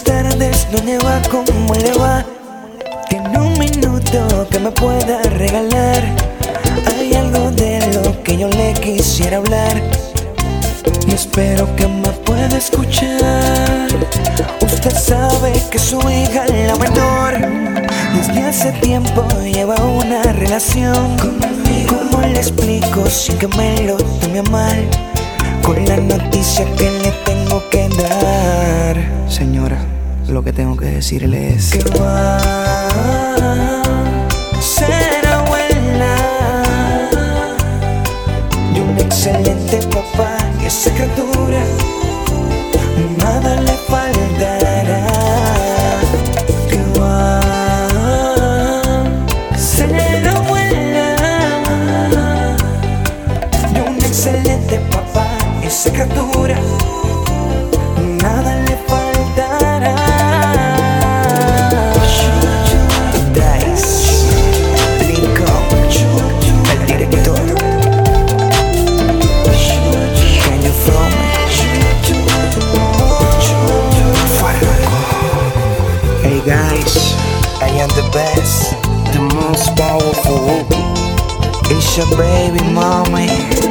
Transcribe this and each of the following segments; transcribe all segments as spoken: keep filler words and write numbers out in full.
Buenas tardes, doña Eva, ¿cómo le va? Tiene un minuto que me pueda regalar. Hay algo de lo que yo le quisiera hablar y espero que me pueda escuchar. Usted sabe que su hija, la menor, desde hace tiempo lleva una relación conmigo. ¿Cómo le explico sin que me lo tome a mal? Con la noticia que le tengo que dar. Señora, lo que tengo que decirle es que va a ser abuela y un excelente papá. Y esa criatura nada le faltará. Que va a ser abuela y un excelente papá. Y esa criatura nada le faltará. Dice Lincoln, el director. Can you feel me? Hey guys, I am the best, the most powerful. it's your baby mommy.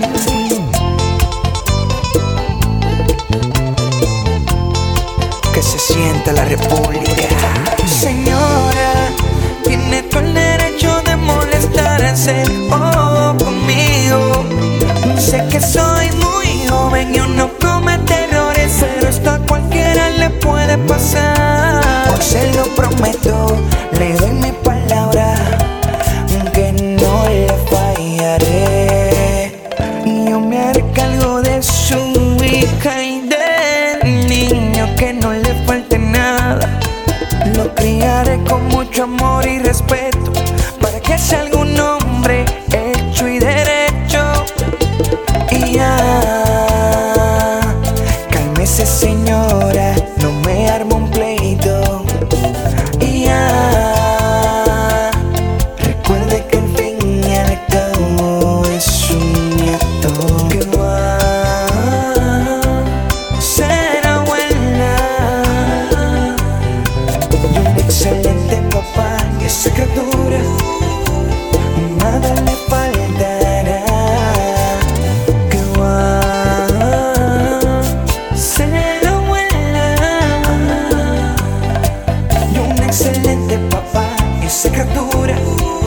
Que se sienta la república. Señora, tiene todo el derecho de molestarse oh, conmigo. Sé que soy muy joven y uno comete errores, pero esto a cualquiera le puede pasar. Hoy se lo prometo, le doy mi palabra, que no le fallaré. Y yo me haré cargo de su hija y del niño, que no le falte nada. Lo criaré con mucho amor y respeto, para que sea algún hombre hecho y derecho. Y ya, cálmese señora, no me arme un pleito. Y ya, recuerde que al fin y al cabo es un nieto. Que va a ser abuela y un excelente papá. Y esa criatura nada le faltará. Que va a ser abuela y un excelente papá. Y esa criatura